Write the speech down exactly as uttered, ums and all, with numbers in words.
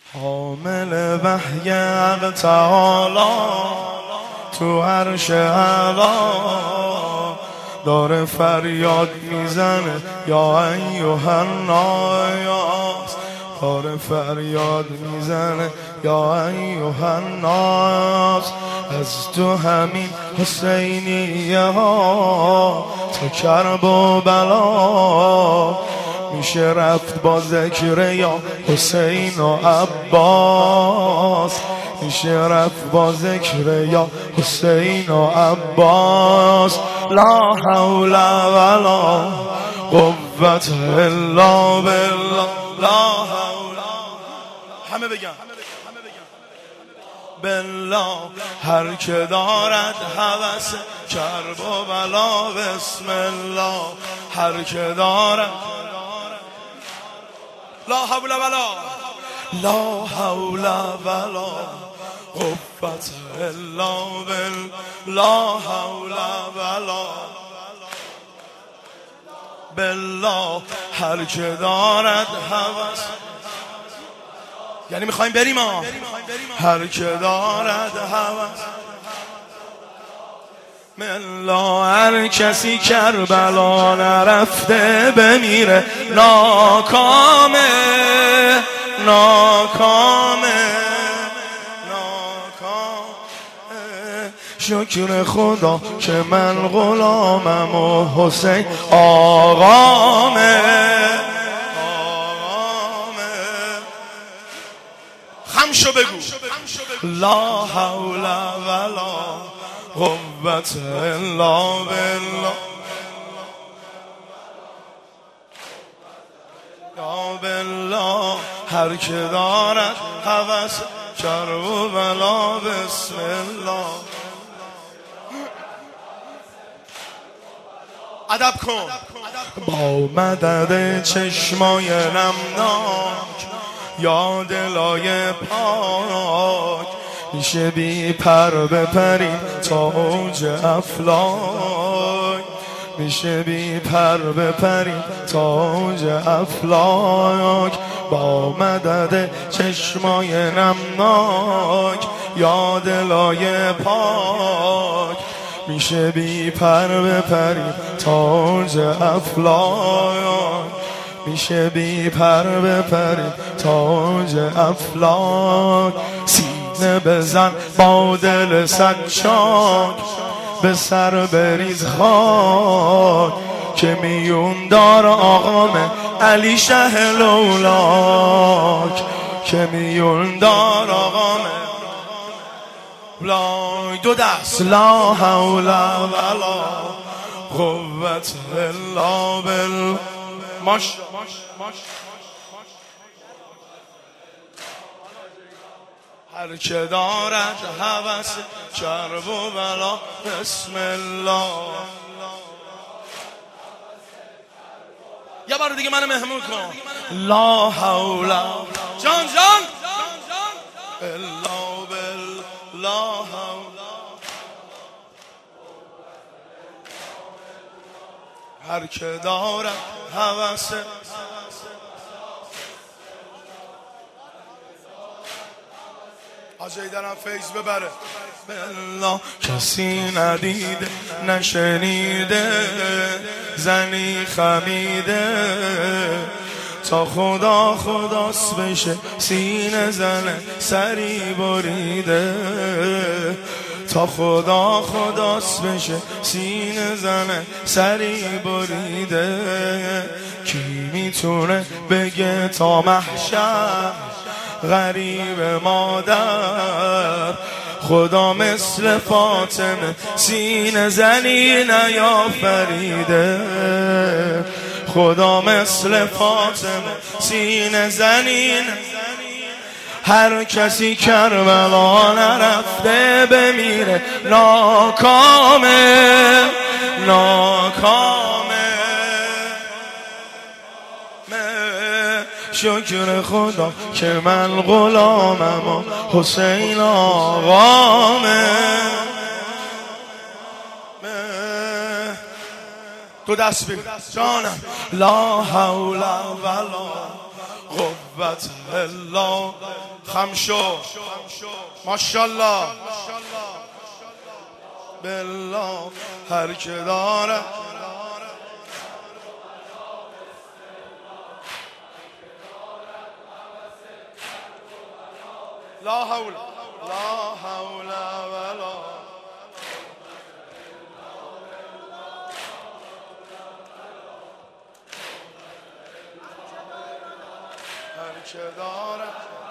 حامل وحی حق تعالی تو عرش اعلا داره فریاد میزنه یا ایها الناس، داره فریاد میزنه یا ایها الناس. از تو همین حسینیه ها تو کرب و بلا میشه رفت با ذکر یا حسین و عباس، میشه رفت با ذکر یا حسین و عباس. لا حول ولا قوة الا بالله. لا حول، همه بگن بالله. هر که دارد هوس کرب و بلا بسم الله. هر که دارد لا حول ولا لا حول ولا قوة الا بالله. لا حول ولا بالله. هر که دارد هوس، یعنی میخوایم بریم ها. هر که دارد هوس ملا، هر کسی کربلا نرفته بمیره ناکامه ناکامه ناکامه. شکر خدا که من غلامم و حسین آقامه آقامه. خمشو بگو لا حول ولا قوة الا بالله. یا بالله. هر که دارد هوس کرب و بلا بسم الله. ادب کن با مدد چشمای نمناک یا دلای پاک میشه بی پر بپریم تا اوج افلاک. میشه بی پر بپریم تا اوج افلاک. با مدد چشمای نمناک یا دلای پاک میشه بی پر بپریم تا اوج افلاک. میشه بی پر بپریم تا اوج افلاک. سینه بزن با دل سچاک به سر بریز خاک که میون دار آقام علی شه لولاک. که میون دار آقام لای. دو دست لا حول ولا قوة الا بالله. ماش هر که دارد هوس کرب و بلا بسم الله. یه بار دیگه منو مهمون کن. لا حول جان جان الا بالله. لا حول. هر که دارد هوس آجای درم فیض ببره بالله. کسی ندیده نشنیده زنی خمیده تا خدا خداست بشه سینه زنه سری بریده. تا خدا خداست بشه سینه زنه سری بریده. کی میتونه بگه تا محشر غریب مادر خدا مثل فاطمه سینه زنی نیافریده. خدا مثل فاطمه سینه زنی. هر کسی کربلا نرفته بمیره ناکامه ناکامه. شکر خدا که من غلامم و حسین آقامه. تو دست بگیر جانم. لا حول ولا قوت الا خمشو ماشاءالله بالله هر که داره لا حول لا حول ولا هر که داره